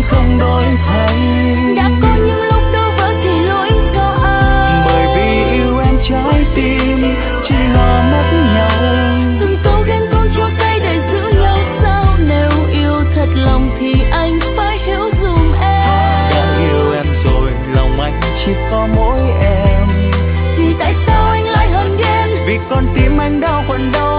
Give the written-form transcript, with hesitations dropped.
không đổi thay. Đã có những lúc đổ vỡ thì lỗi do ai? Bởi vì yêu em trái tim chỉ lo mất nhau. Từng câu ghen tuông cho cay để giữ nhau sao? Nếu yêu thật lòng thì anh phải hiểu dùm em. Đã yêu em rồi lòng anh chỉ có mỗi em. Thì tại sao anh lại hờn ghen? Vì con tim anh đau còn đau